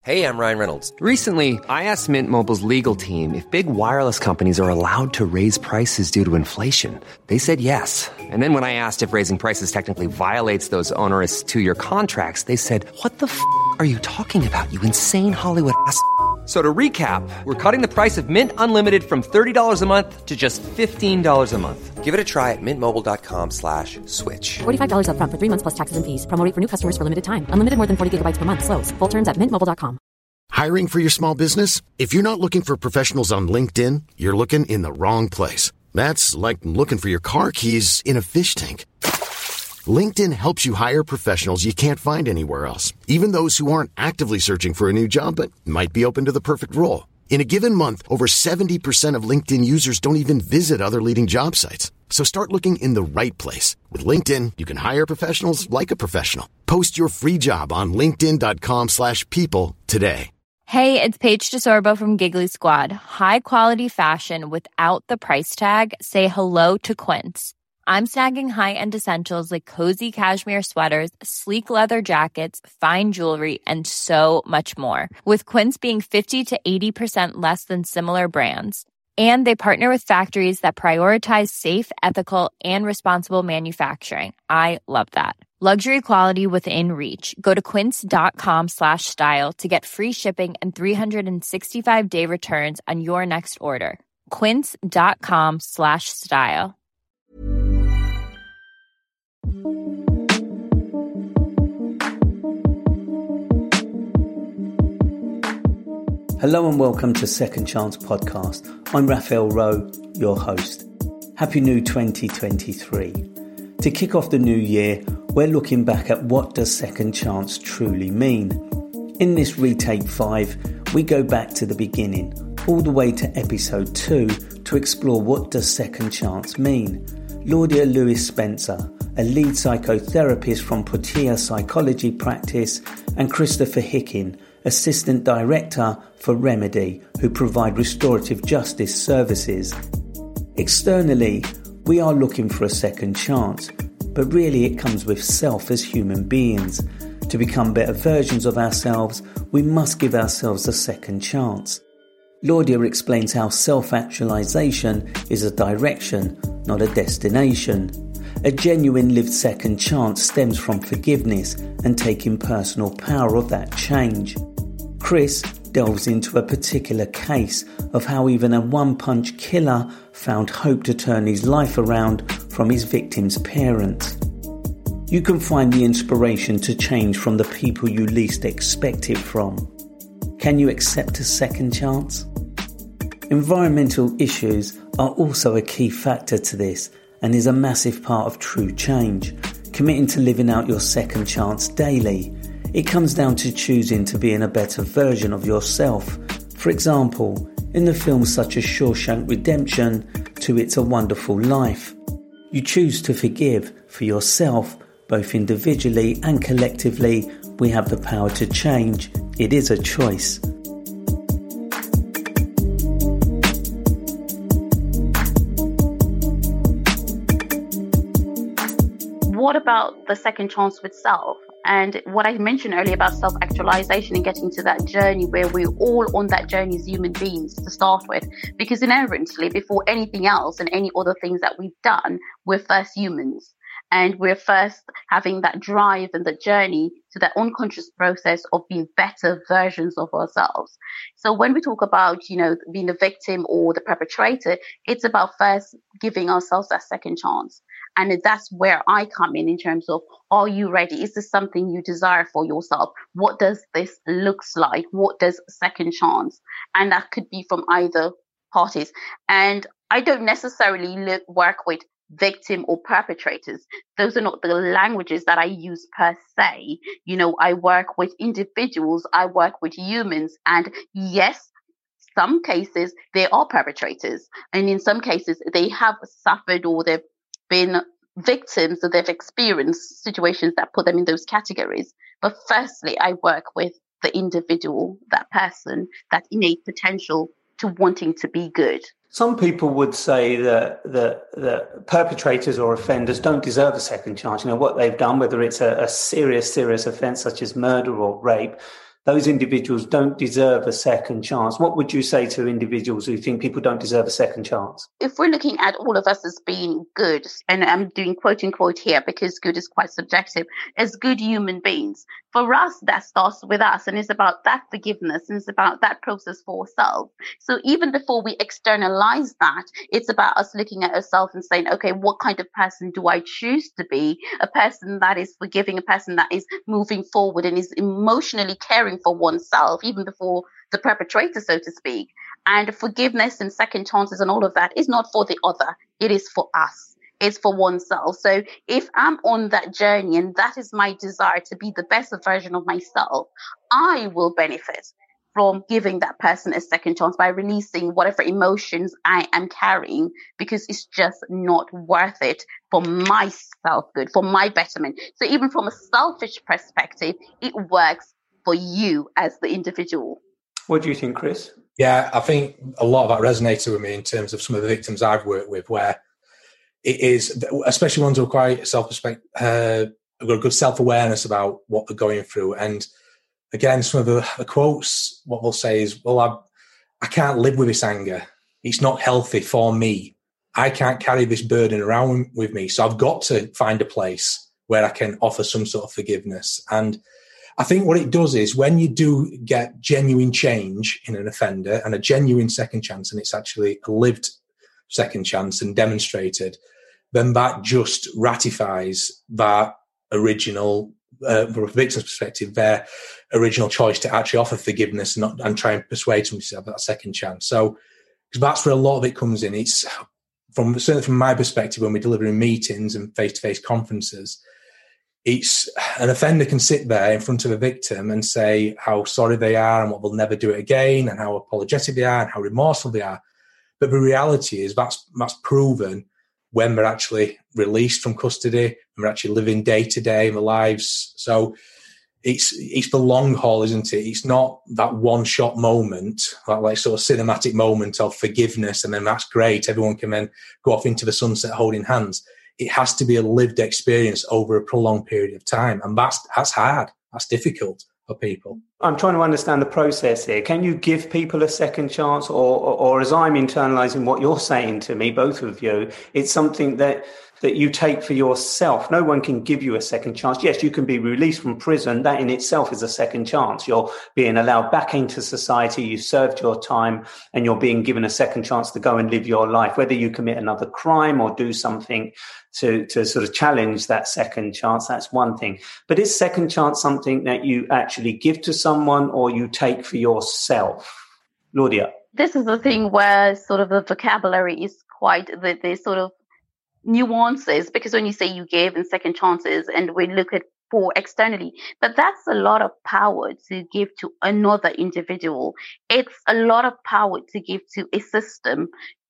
Hey, I'm Ryan Reynolds. Recently, I asked Mint Mobile's legal team if big wireless companies are allowed to raise prices due to inflation. They said yes. And then when I asked if raising prices technically violates those onerous two-year contracts, they said, "What the f*** are you talking about, you insane Hollywood ass?" So to recap, we're cutting the price of Mint Unlimited from $30 a month to just $15 a month. Give it a try at mintmobile.com/switch. $45 up front for 3 months plus taxes and fees. Promo rate for new customers for limited time. Unlimited more than 40 gigabytes per month. Slows full terms at mintmobile.com. Hiring for your small business? If you're not looking for professionals on LinkedIn, you're looking in the wrong place. That's like looking for your car keys in a fish tank. LinkedIn helps you hire professionals you can't find anywhere else, even those who aren't actively searching for a new job but might be open to the perfect role. In a given month, over 70% of LinkedIn users don't even visit other leading job sites. So start looking in the right place. With LinkedIn, you can hire professionals like a professional. Post your free job on linkedin.com/people today. Hey, it's Paige DeSorbo from Giggly Squad. High quality fashion without the price tag. Say hello to Quince. I'm snagging high-end essentials like cozy cashmere sweaters, sleek leather jackets, fine jewelry, and so much more. With Quince being 50 to 80% less than similar brands. And they partner with factories that prioritize safe, ethical, and responsible manufacturing. I love that. Luxury quality within reach. Go to quince.com/style to get free shipping and 365-day returns on your next order. Quince.com/style. Hello and welcome to Second Chance Podcast. I'm Raphael Rowe, your host. Happy New 2023. To kick off the new year, we're looking back at what does second chance truly mean. In this retake 5, we go back to the beginning, all the way to episode 2 to explore what does second chance mean. Laudia Lewis Spencer, a lead psychotherapist from Portia Psychology Practice, and Christopher Hickin, Assistant Director for Remedy, who provide restorative justice services. Externally, we are looking for a second chance, but really it comes with self as human beings. To become better versions of ourselves, we must give ourselves a second chance. Laudia explains how self-actualization is a direction, not a destination. A genuine lived second chance stems from forgiveness and taking personal power of that change. Chris delves into a particular case of how even a one-punch killer found hope to turn his life around from his victim's parents. You can find the inspiration to change from the people you least expect it from. Can you accept a second chance? Environmental issues are also a key factor to this and is a massive part of true change. Committing to living out your second chance daily. It comes down to choosing to be in a better version of yourself. For example, in the films such as Shawshank Redemption to It's a Wonderful Life. You choose to forgive for yourself, both individually and collectively. We have the power to change. It is a choice. What about the second chance with self? And what I mentioned earlier about self-actualization and getting to that journey where we're all on that journey as human beings to start with. Because inherently, before anything else and any other things that we've done, we're first humans. And we're first having that drive and the journey to that unconscious process of being better versions of ourselves. So when we talk about, being the victim or the perpetrator, it's about first giving ourselves that second chance. And that's where I come in terms of, are you ready? Is this something you desire for yourself? What does this looks like? What does second chance? And that could be from either parties. And I don't necessarily work with victim or perpetrators. Those are not the languages that I use per se. I work with individuals. I work with humans. And yes, some cases they are perpetrators. And in some cases they have suffered or they've been victims, so they've experienced situations that put them in those categories. But firstly, I work with the individual, that person, that innate potential to wanting to be good. Some people would say that perpetrators or offenders don't deserve a second chance. What they've done, whether it's a serious offence such as murder or rape, those individuals don't deserve a second chance. What would you say to individuals who think people don't deserve a second chance? If we're looking at all of us as being good, and I'm doing quote unquote here because good is quite subjective, as good human beings, for us, that starts with us, and it's about that forgiveness, and it's about that process for ourselves. So even before we externalize that, it's about us looking at ourselves and saying, okay, what kind of person do I choose to be? A person that is forgiving, a person that is moving forward and is emotionally caring for oneself, even before the perpetrator, so to speak. And forgiveness and second chances and all of that is not for the other. It is for us. It's for oneself. So if I'm on that journey and that is my desire to be the best version of myself, I will benefit from giving that person a second chance by releasing whatever emotions I am carrying, because it's just not worth it for my self-good, for my betterment. So even from a selfish perspective, it works for you as the individual. What do you think, Chris? Yeah, I think a lot of that resonated with me in terms of some of the victims I've worked with, where it is, especially ones who are quite self-respect, have got a good self-awareness about what they're going through. And again, some of the quotes, what they'll say is, well, I can't live with this anger. It's not healthy for me. I can't carry this burden around with me. So I've got to find a place where I can offer some sort of forgiveness. And I think what it does is when you do get genuine change in an offender and a genuine second chance, and it's actually a lived second chance and demonstrated, then that just ratifies that original, from a victim's perspective, their original choice to actually offer forgiveness and try and persuade somebody to have that second chance. So that's where a lot of it comes in. It's certainly from my perspective, when we're delivering meetings and face-to-face conferences, it's an offender can sit there in front of a victim and say how sorry they are and what they'll never do it again and how apologetic they are and how remorseful they are. But the reality is that's proven when they're actually released from custody and they're actually living day to day in their lives. So it's the long haul, isn't it? It's not that one shot moment, like sort of cinematic moment of forgiveness, and then that's great. Everyone can then go off into the sunset holding hands. It has to be a lived experience over a prolonged period of time. And that's hard. That's difficult for people. I'm trying to understand the process here. Can you give people a second chance, or as I'm internalizing what you're saying to me, both of you, it's something that you take for yourself. No one can give you a second chance. Yes, you can be released from prison. That in itself is a second chance. You're being allowed back into society. You served your time and you're being given a second chance to go and live your life, whether you commit another crime or do something to sort of challenge that second chance. That's one thing. But is second chance something that you actually give to someone or you take for yourself? Claudia? This is the thing where sort of the vocabulary is quite the sort of nuances, because when you say you give and second chances and we look at for externally, but that's a lot of power to give to another individual. It's a lot of power to give to a system.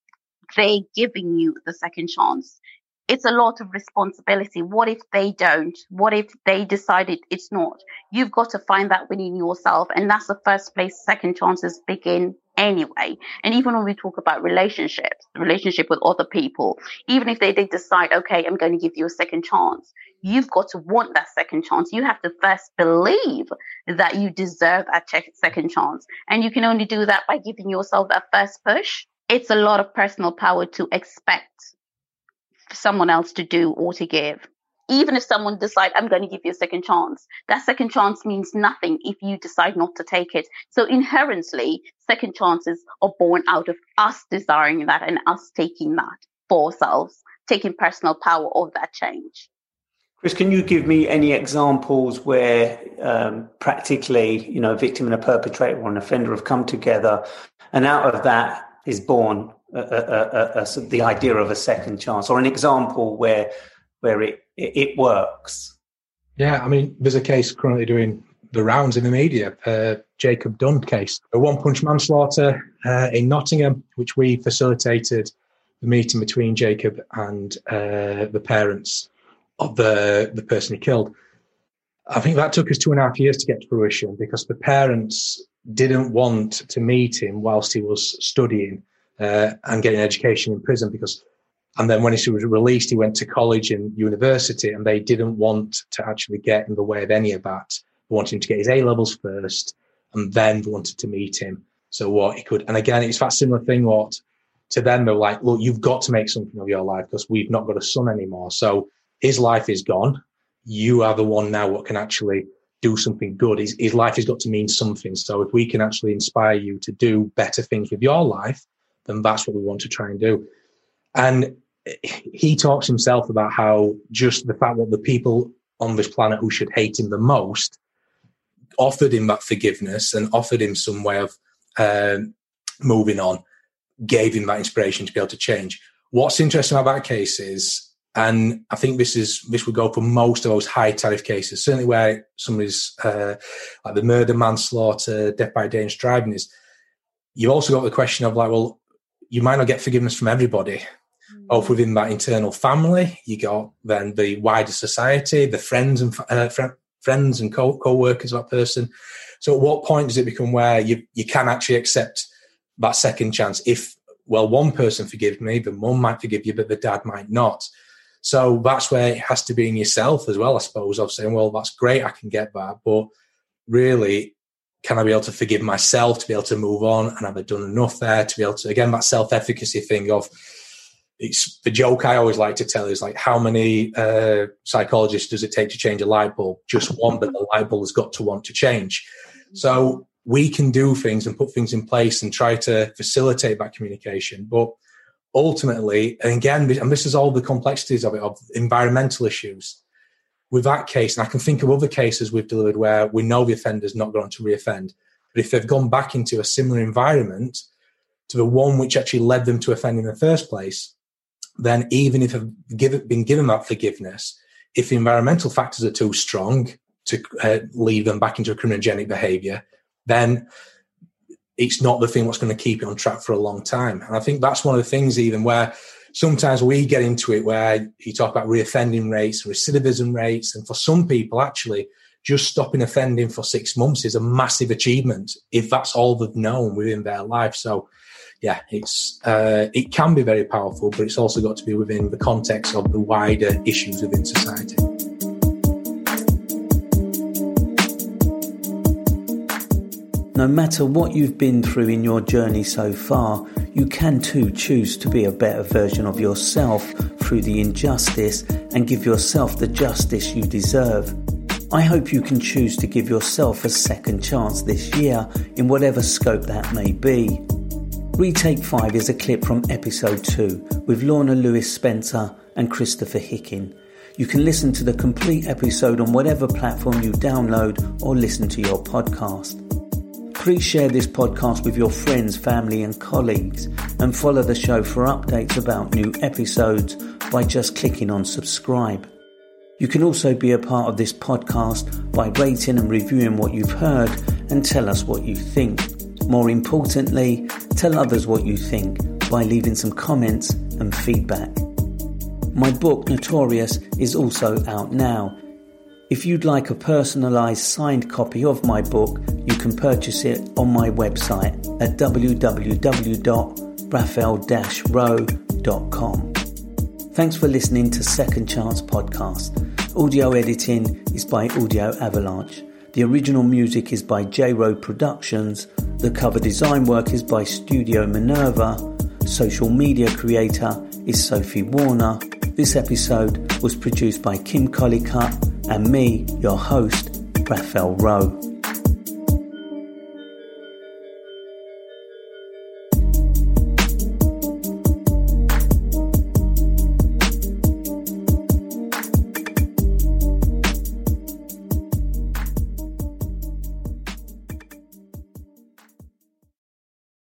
They giving you the second chance. It's a lot of responsibility. What if they don't? What if they decided it's not? You've got to find that within yourself. And that's the first place second chances begin anyway. And even when we talk about relationships, the relationship with other people, even if they decide, okay, I'm going to give you a second chance, you've got to want that second chance. You have to first believe that you deserve that second chance. And you can only do that by giving yourself that first push. It's a lot of personal power to expect someone else to do or to give. Even if someone decides, I'm going to give you a second chance, that second chance means nothing if you decide not to take it. So inherently, second chances are born out of us desiring that and us taking that for ourselves, taking personal power of that change. Chris, can you give me any examples where practically, a victim and a perpetrator or an offender have come together, and out of that is born the idea of a second chance, or an example where it works? Yeah, I mean, there's a case currently doing the rounds in the media, Jacob Dunn case, a one-punch manslaughter in Nottingham, which we facilitated the meeting between Jacob and the parents of the person he killed. I think that took us 2.5 years to get to fruition because the parents didn't want to meet him whilst he was studying and getting education in prison, and then when he was released, he went to college and university, and they didn't want to actually get in the way of any of that. They wanted him to get his A-levels first, and then wanted to meet him. So what he could, and again, it's that similar thing. What to them, they're like, look, you've got to make something of your life because we've not got a son anymore. So his life is gone. You are the one now what can actually do something good. His life has got to mean something. So if we can actually inspire you to do better things with your life, then that's what we want to try and do. And he talks himself about how just the fact that the people on this planet who should hate him the most offered him that forgiveness and offered him some way of moving on, gave him that inspiration to be able to change. What's interesting about that case is, and I think this would go for most of those high tariff cases, certainly where somebody's like the murder, manslaughter, death by dangerous driving is, you've also got the question of like, well, you might not get forgiveness from everybody, both within that internal family. You got then the wider society, the friends and friends and co-workers of that person. So at what point does it become where you can actually accept that second chance? If, well, one person forgives me, the mum might forgive you, but the dad might not. So that's where it has to be in yourself as well, I suppose, of saying, well, that's great, I can get that, but really, can I be able to forgive myself to be able to move on? And have I done enough there to be able to, again, that self-efficacy thing of, it's the joke I always like to tell is like, how many psychologists does it take to change a light bulb? Just one, but the light bulb has got to want to change. So we can do things and put things in place and try to facilitate that communication. But ultimately, and again, and this is all the complexities of it, of environmental issues. With that case, and I can think of other cases we've delivered where we know the offender's not going to reoffend, but if they've gone back into a similar environment to the one which actually led them to offend in the first place, then even if they've been given that forgiveness, if the environmental factors are too strong to lead them back into a criminogenic behaviour, then it's not the thing what's going to keep it on track for a long time. And I think that's one of the things even where sometimes we get into it where you talk about reoffending rates, recidivism rates, and for some people actually just stopping offending for 6 months is a massive achievement if that's all they've known within their life. So yeah, it can be very powerful, but it's also got to be within the context of the wider issues within society. No matter what you've been through in your journey so far, you can too choose to be a better version of yourself through the injustice and give yourself the justice you deserve. I hope you can choose to give yourself a second chance this year in whatever scope that may be. Retake 5 is a clip from episode 2 with Lorna Lewis Spencer and Christopher Hickin. You can listen to the complete episode on whatever platform you download or listen to your podcast. Please share this podcast with your friends, family and colleagues, and follow the show for updates about new episodes by just clicking on subscribe. You can also be a part of this podcast by rating and reviewing what you've heard and tell us what you think. More importantly, tell others what you think by leaving some comments and feedback. My book, Notorious, is also out now. If you'd like a personalised signed copy of my book, you can purchase it on my website at www.raphael-rowe.com. Thanks for listening to Second Chance Podcast. Audio editing is by Audio Avalanche. The original music is by J-Row Productions. The cover design work is by Studio Minerva. Social media creator is Sophie Warner. This episode was produced by Kim Collicutt and me, your host, Raphael Rowe.